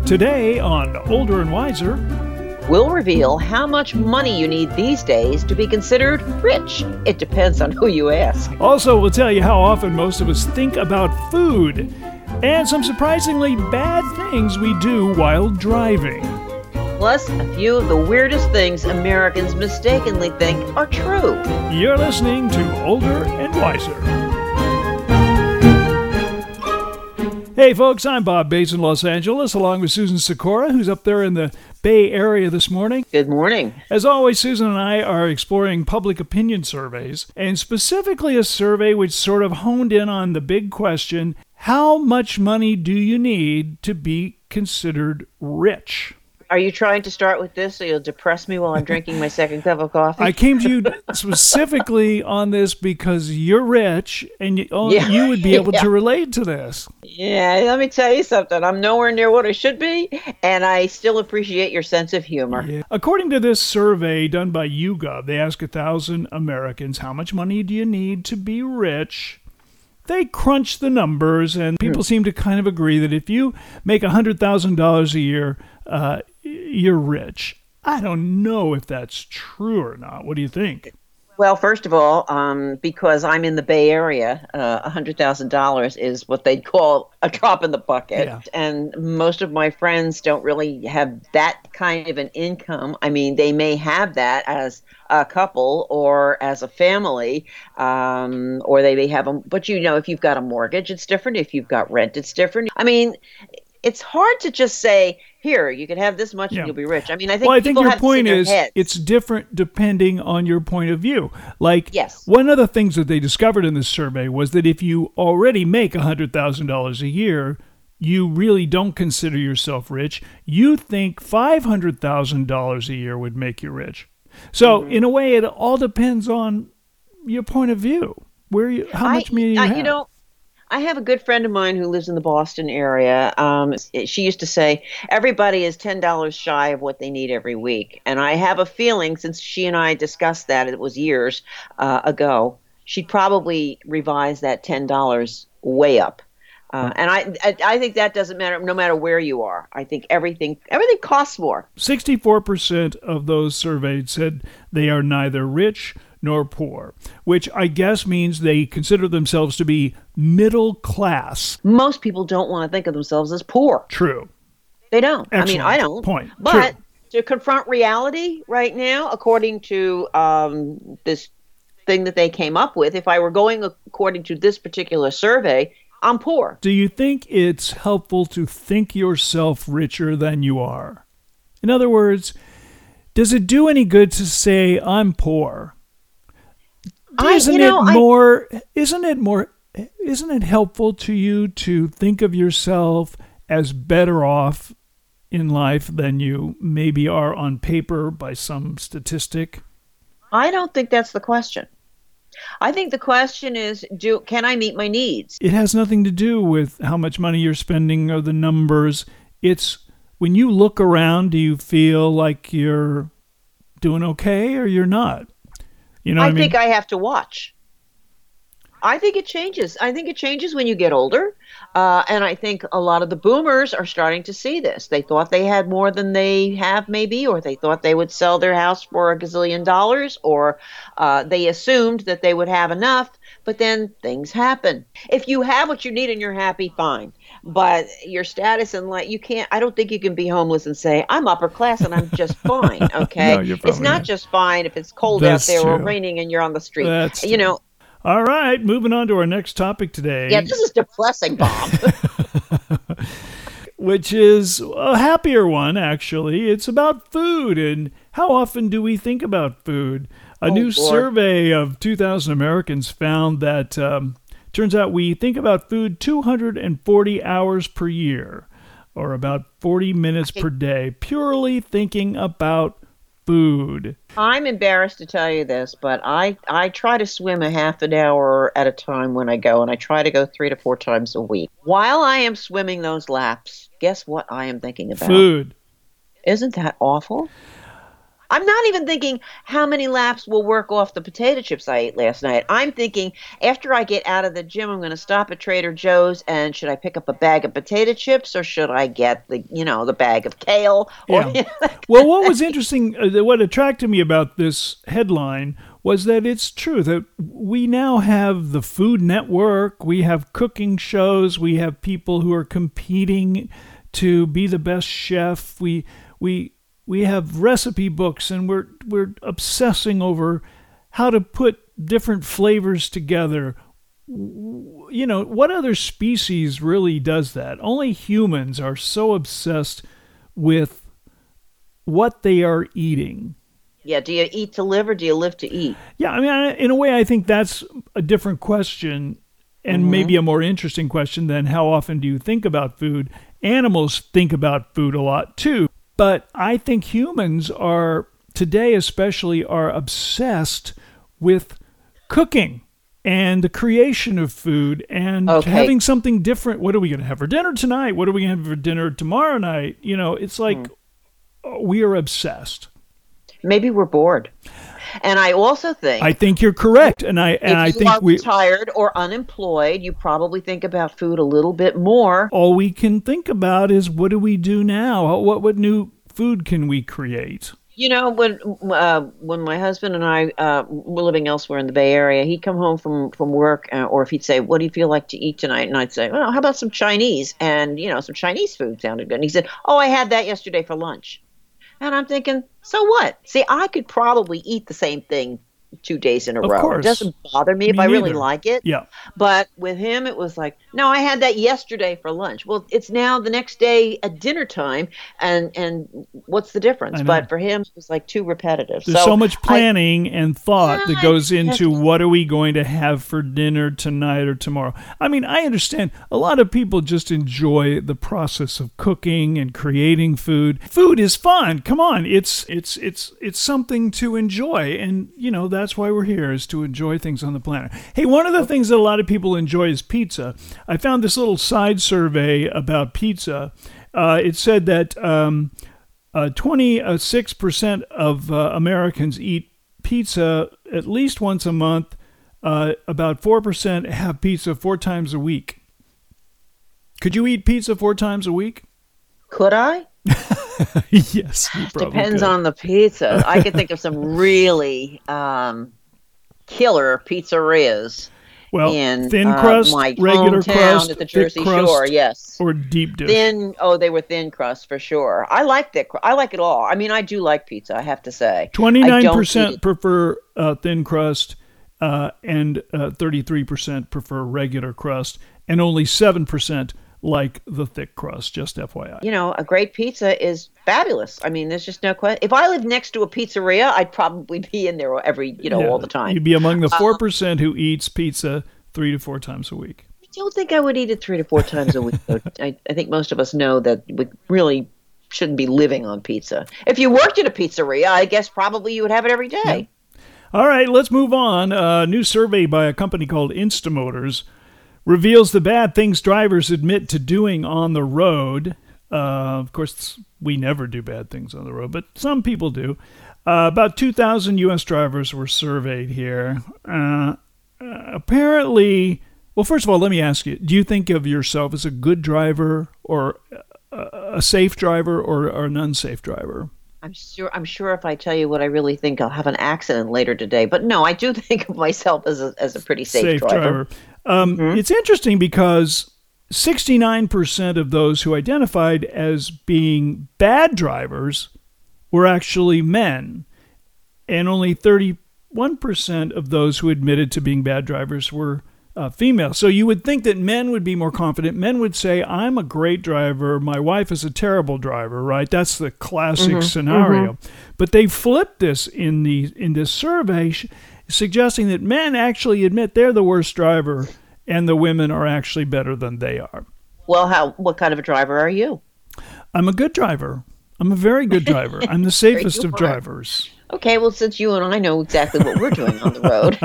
Today on Older and Wiser, we'll reveal how much money you need these days to be considered rich. It depends on who you ask. Also, we'll tell you how often most of us think about food and some surprisingly bad things we do while driving. Plus, a few of the weirdest things Americans mistakenly think are true. You're listening to Older and Wiser. Hey folks, I'm Bob Bates in Los Angeles, along with Susan Sikora, who's up there in the Bay Area this morning. Good morning. As always, Susan and I are exploring public opinion surveys, and specifically a survey which sort of honed in on the big question, how much money do you need to be considered rich? Are you trying to start with this so you'll depress me while I'm drinking my second cup of coffee? I came to you specifically on this because you're rich and you would be able to relate to this. Yeah, let me tell you something. I'm nowhere near what I should be, and I still appreciate your sense of humor. Yeah. According to this survey done by YouGov, they ask 1,000 Americans, how much money do you need to be rich? They crunch the numbers, and people seem to kind of agree that if you make $100,000 a year, you're rich. I don't know if that's true or not. What do you think? Well, first of all, because I'm in the Bay Area, $100,000 is what they'd call a drop in the bucket. Yeah. And most of my friends don't really have that kind of an income. I mean, they may have that as a couple or as a family, or they may have them. But, if you've got a mortgage, it's different. If you've got rent, it's different. I mean, it's hard to just say, here, you can have this much and you'll be rich. I mean, I think your point is it's different depending on your point of view. Like, yes. One of the things that they discovered in this survey was that if you already make $100,000 a year, you really don't consider yourself rich. You think $500,000 a year would make you rich. So, in a way, it all depends on your point of view. How much money you have. I have a good friend of mine who lives in the Boston area. She used to say, everybody is $10 shy of what they need every week. And I have a feeling, since she and I discussed that, it was years ago, she'd probably revise that $10 way up. And I think that doesn't matter, no matter where you are. I think everything costs more. 64% of those surveyed said they are neither rich nor poor, which I guess means they consider themselves to be middle class. Most people don't want to think of themselves as poor. True. They don't. Excellent. I mean, I don't. Point. But True. To confront reality right now, according to this thing that they came up with, if I were going according to this particular survey, I'm poor. Do you think it's helpful to think yourself richer than you are? In other words, does it do any good to say I'm poor? Isn't it helpful to you to think of yourself as better off in life than you maybe are on paper by some statistic? I don't think that's the question. I think the question is, can I meet my needs? It has nothing to do with how much money you're spending or the numbers. It's when you look around, do you feel like you're doing okay or you're not? I think I have to watch. I think it changes. I think it changes when you get older. And I think a lot of the boomers are starting to see this. They thought they had more than they have maybe, or they thought they would sell their house for $1 gazillion, or they assumed that they would have enough, but then things happen. If you have what you need and you're happy, fine. But your status in life, I don't think you can be homeless and say, I'm upper class and I'm just fine, okay? No, it's not just fine if it's cold out there or raining and you're on the street. That's true. All right, moving on to our next topic today. Yeah, this is depressing, Bob. Which is a happier one, actually. It's about food, and how often do we think about food? A new survey of 2,000 Americans found that turns out we think about food 240 hours per year, or about 40 minutes per day, purely thinking about food. I'm embarrassed to tell you this, but I try to swim a half an hour at a time when I go, and I try to go 3 to 4 times a week. While I am swimming those laps, guess what I am thinking about? Food. Isn't that awful? I'm not even thinking how many laps will work off the potato chips I ate last night. I'm thinking after I get out of the gym, I'm going to stop at Trader Joe's, and should I pick up a bag of potato chips, or should I get the bag of kale? Or, Yeah. Well, what was interesting, what attracted me about this headline was that it's true that we now have the Food Network, we have cooking shows, we have people who are competing to be the best chef. We have recipe books, and we're obsessing over how to put different flavors together. What other species really does that? Only humans are so obsessed with what they are eating. Yeah, do you eat to live or do you live to eat? Yeah, I mean, in a way, I think that's a different question, and maybe a more interesting question than how often do you think about food. Animals think about food a lot too, but I think humans are, today especially, are obsessed with cooking and the creation of food and having something different. What are we going to have for dinner tonight? What are we going to have for dinner tomorrow night? It's like we are obsessed. Maybe we're bored. And I also think... I think you're correct. And I think if you are tired or unemployed, you probably think about food a little bit more. All we can think about is, what do we do now? What new food can we create? When my husband and I were living elsewhere in the Bay Area, he'd come home from work, or if he'd say, "What do you feel like to eat tonight?" And I'd say, "Well, how about some Chinese?" And, some Chinese food sounded good. And he said, "Oh, I had that yesterday for lunch." And I'm thinking, so what? See, I could probably eat the same thing 2 days in a row. Of course. It doesn't bother me if I really like it. Yeah. But with him, it was like, no, I had that yesterday for lunch. Well, it's now the next day at dinner time, and what's the difference? But for him, it was like too repetitive. There's so much planning and thought that goes into what are we going to have for dinner tonight or tomorrow. I mean, I understand a lot of people just enjoy the process of cooking and creating food. Food is fun. Come on, it's something to enjoy, and that's why we're here, is to enjoy things on the planet. Hey, one of the things that a lot of people enjoy is pizza. I found this little side survey about pizza. It said that 26% of Americans eat pizza at least once a month. About 4% have pizza 4 times a week. Could you eat pizza 4 times a week? Could I? Yes, you probably depends could. on the pizza. I could think of some really killer pizzerias. Well, in thin crust, my regular hometown crust, at the Jersey thick crust, Shore, yes. or deep dish. They were thin crust for sure. I like thick. I like it all. I mean, I do like pizza, I have to say. 29% prefer thin crust, and 33% prefer regular crust, and only 7% like the thick crust, just FYI. A great pizza is fabulous. I mean, there's just no question. If I lived next to a pizzeria, I'd probably be in there all the time. You'd be among the 4% who eats pizza 3 to 4 times a week. I don't think I would eat it 3 to 4 times a week, though. I think most of us know that we really shouldn't be living on pizza. If you worked at a pizzeria, I guess probably you would have it every day. Yeah. All right, let's move on. A new survey by a company called Instamotors reveals the bad things drivers admit to doing on the road. Of course, we never do bad things on the road, but some people do. About 2,000 U.S. drivers were surveyed here. Apparently, well, first of all, let me ask you, do you think of yourself as a good driver or a safe driver or an unsafe driver? I'm sure if I tell you what I really think, I'll have an accident later today. But no, I do think of myself as a pretty safe driver. It's interesting because 69% of those who identified as being bad drivers were actually men, and only 31% of those who admitted to being bad drivers were female. So you would think that men would be more confident. Men would say, I'm a great driver. My wife is a terrible driver, right? That's the classic scenario. But they flipped this in this survey, suggesting that men actually admit they're the worst driver and the women are actually better than they are. Well, what kind of a driver are you? I'm a good driver. I'm a very good driver. I'm the safest of drivers. Okay, well, since you and I know exactly what we're doing on the road,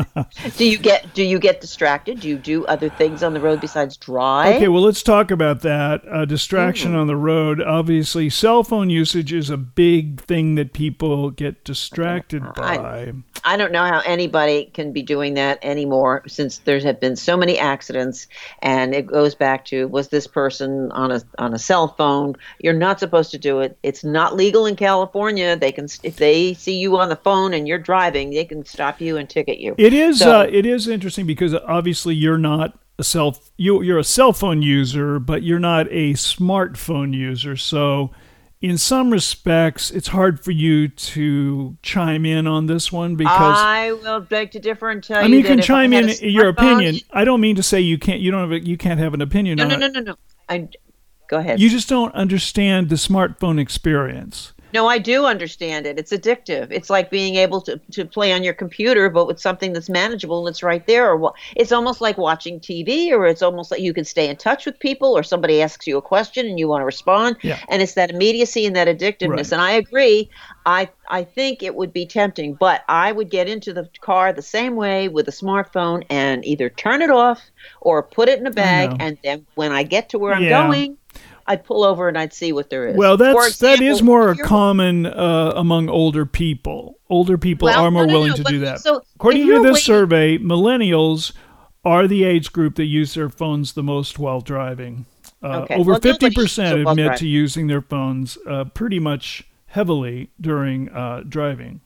do you get distracted? Do you do other things on the road besides drive? Okay, well, let's talk about that. Distraction Mm. on the road. Obviously, cell phone usage is a big thing that people get distracted by. I don't know how anybody can be doing that anymore since there have been so many accidents, and it goes back to, was this person on a cell phone? You're not supposed to do it. It's not legal in California. They can, if they see you on the phone and you're driving, they can stop you and ticket you. It is interesting because obviously you're not you're a cell phone user, but you're not a smartphone user. So in some respects, it's hard for you to chime in on this one because I will beg to differ and tell you. I mean, you that can if I chime had in a your smartphone- opinion. I don't mean to say you can't. You can't have an opinion No, on no, it. no, no, no. Go ahead. You just don't understand the smartphone experience. No, I do understand it. It's addictive. It's like being able to play on your computer, but with something that's manageable and it's right there. Or it's almost like watching TV, or it's almost like you can stay in touch with people, or somebody asks you a question and you want to respond. Yeah. And it's that immediacy and that addictiveness. Right. And I agree. I think it would be tempting, but I would get into the car the same way with a smartphone and either turn it off or put it in a bag. And then when I get to where I'm going, I'd pull over and I'd see what there is. Well, that is more common among older people. Older people are more willing to do that. So according to this survey, millennials are the age group that use their phones the most while driving. Over 50% admit to using their phones pretty much heavily during driving.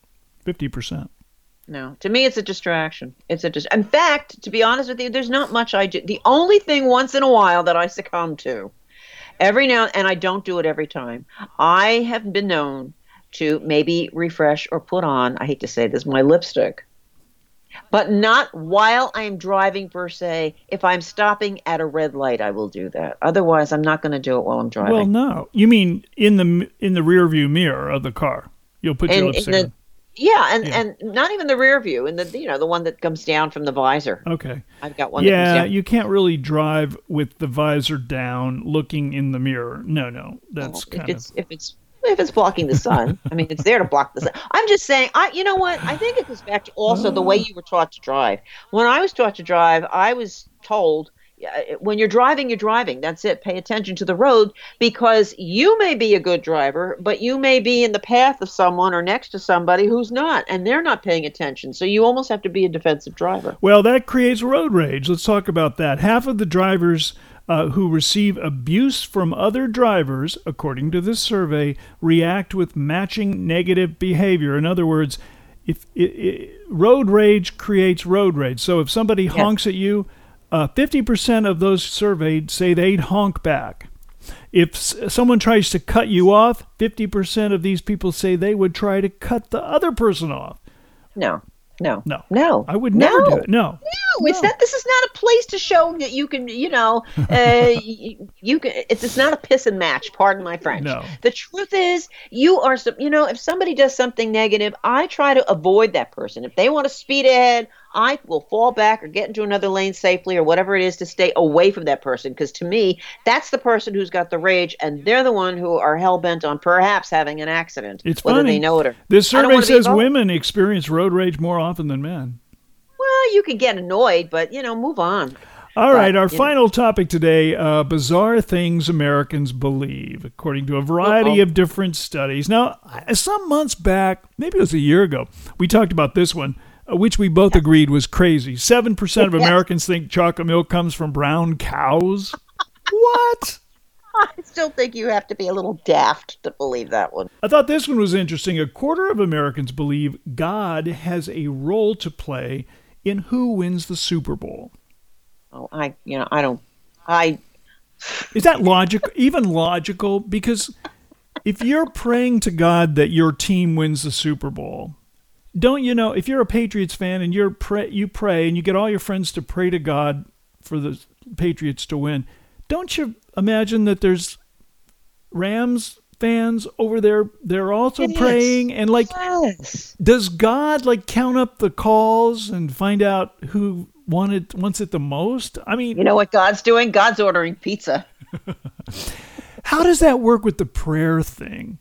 50%. No, to me, it's a distraction. In fact, to be honest with you, there's not much I do. The only thing once in a while that I succumb to, every now and I don't do it every time, I have been known to maybe refresh or put on, I hate to say this, my lipstick. But not while I'm driving per se. If I'm stopping at a red light, I will do that. Otherwise, I'm not going to do it while I'm driving. Well, no. You mean in the rear view mirror of the car. You'll put your lipstick on. Yeah, and not even the rear view, and the one that comes down from the visor. Okay. I've got one that comes down. You can't really drive with the visor down looking in the mirror. No. That's if it's blocking the sun. I mean, it's there to block the sun. I'm just saying, you know what? I think it goes back to also the way you were taught to drive. When I was taught to drive, I was told, when you're driving, you're driving. That's it. Pay attention to the road, because you may be a good driver, but you may be in the path of someone or next to somebody who's not, and they're not paying attention. So you almost have to be a defensive driver. Well, that creates road rage. Let's talk about that. Half of the drivers who receive abuse from other drivers, according to this survey, react with matching negative behavior. In other words, road rage creates road rage. So if somebody honks at you, 50% of those surveyed say they'd honk back. If someone tries to cut you off, 50% of these people say they would try to cut the other person off. No. I would never do it. No. It's not. This is not a place to show that you can. You can. It's not a piss and match. Pardon my French. No. The truth is, you are. If somebody does something negative, I try to avoid that person. If they want to speed ahead, I will fall back or get into another lane safely or whatever it is to stay away from that person. Because to me, that's the person who's got the rage, and they're the one who are hell-bent on perhaps having an accident. It's whether funny. They know it or this survey says women experience road rage more often than men. Well, you can get annoyed, but, move on. All right, our final topic today, bizarre things Americans believe, according to a variety of different studies. Now, some months back, maybe it was a year ago, we talked about this one, which we both agreed was crazy. 7% of Americans think chocolate milk comes from brown cows. What? I still think you have to be a little daft to believe that one. I thought this one was interesting. A quarter of Americans believe God has a role to play in who wins the Super Bowl. Oh, Is that logical? Even logical? Because if you're praying to God that your team wins the Super Bowl, don't you know, if you're a Patriots fan and you pray and you get all your friends to pray to God for the Patriots to win, don't you imagine that there's Rams fans over there? They're also praying, and does God count up the calls and find out who wants it the most? I mean, you know what God's doing? God's ordering pizza. How does that work with the prayer thing?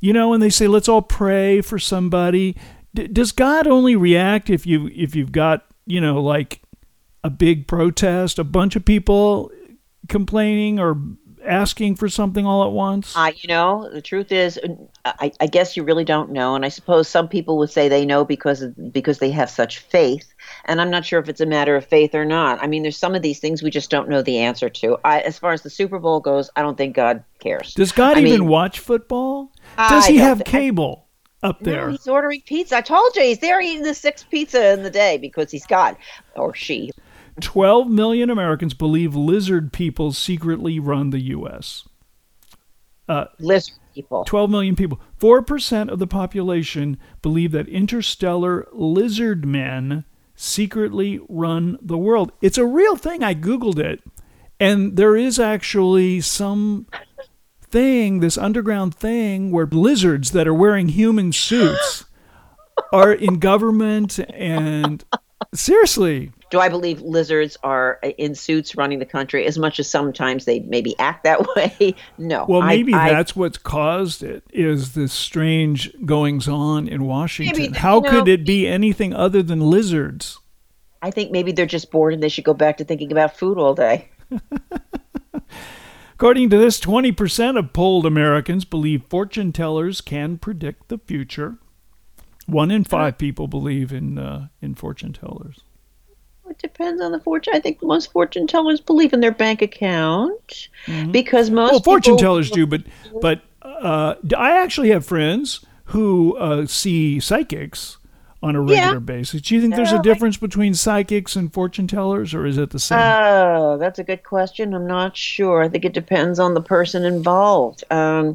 and they say, let's all pray for somebody. Does God only react if you've got, like a big protest, a bunch of people complaining or asking for something all at once? The truth is, I guess you really don't know. And I suppose some people would say they know because they have such faith. And I'm not sure if it's a matter of faith or not. I mean, there's some of these things we just don't know the answer to. As far as the Super Bowl goes, I don't think God cares. Does God even watch football? Does he have cable up there? No, he's ordering pizza. I told you, he's there eating the 6th pizza in the day because he's God, or she. 12 million Americans believe lizard people secretly run the U.S. Lizard people. 12 million people. 4% of the population believe that interstellar lizard men secretly run the world. It's a real thing. I Googled it. And there is actually some thing, this underground thing, where lizards that are wearing human suits are in government and... Seriously. Do I believe lizards are in suits running the country as much as sometimes they maybe act that way? No. Well, maybe that's what's caused it, is this strange goings-on in Washington. How could it be anything other than lizards? I think maybe they're just bored and they should go back to thinking about food all day. According to this, 20% of polled Americans believe fortune tellers can predict the future. 1 in 5 people believe in fortune tellers. It depends on the fortune. I think most fortune tellers believe in their bank account because most fortune tellers do, but I actually have friends who see psychics on a regular basis. Do you think there's a difference between psychics and fortune tellers, or is it the same? Oh, that's a good question. I'm not sure. I think it depends on the person involved.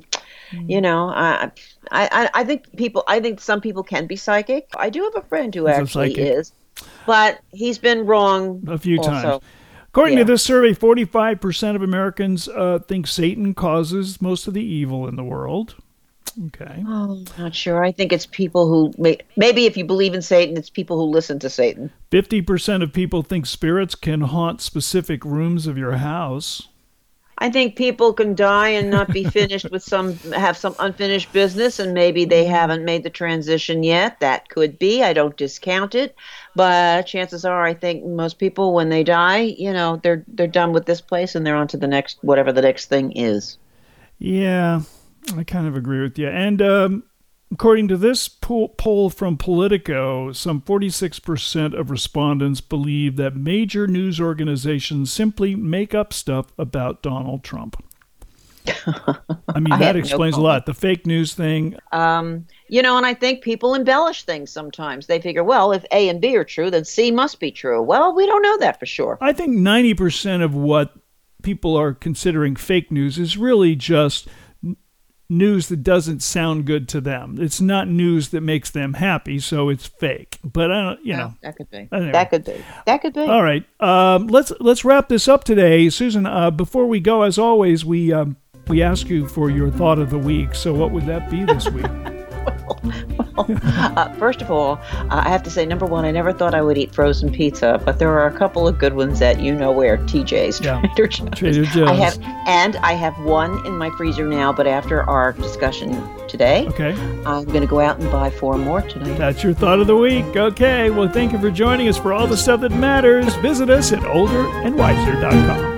I think some people can be psychic. I do have a friend who actually is, but he's been wrong a few times. According to this survey, 45% of Americans think Satan causes most of the evil in the world. Okay. Oh, not sure. I think it's people who maybe if you believe in Satan, it's people who listen to Satan. 50% of people think spirits can haunt specific rooms of your house. I think people can die and not be finished have some unfinished business, and maybe they haven't made the transition yet. That could be. I don't discount it, but chances are, I think most people, when they die, they're done with this place and they're on to the next, whatever the next thing is. Yeah, I kind of agree with you. And according to this poll from Politico, some 46% of respondents believe that major news organizations simply make up stuff about Donald Trump. I mean, that explains a lot. The fake news thing. And I think people embellish things sometimes. They figure, well, if A and B are true, then C must be true. Well, we don't know that for sure. I think 90% of what people are considering fake news is really just news that doesn't sound good to them. It's not news that makes them happy, so it's fake. But that could be. Anyway. That could be. All right, let's wrap this up today, Susan. Before we go, as always, we ask you for your thought of the week. So, what would that be this week? First of all, I have to say, number one, I never thought I would eat frozen pizza, but there are a couple of good ones at where TJ's, Trader Joe's. Trader Joe's. I have one in my freezer now, but after our discussion today, I'm going to go out and buy 4 more tonight. That's your thought of the week. Okay, well, thank you for joining us. For all the stuff that matters, visit us at olderandwiser.com.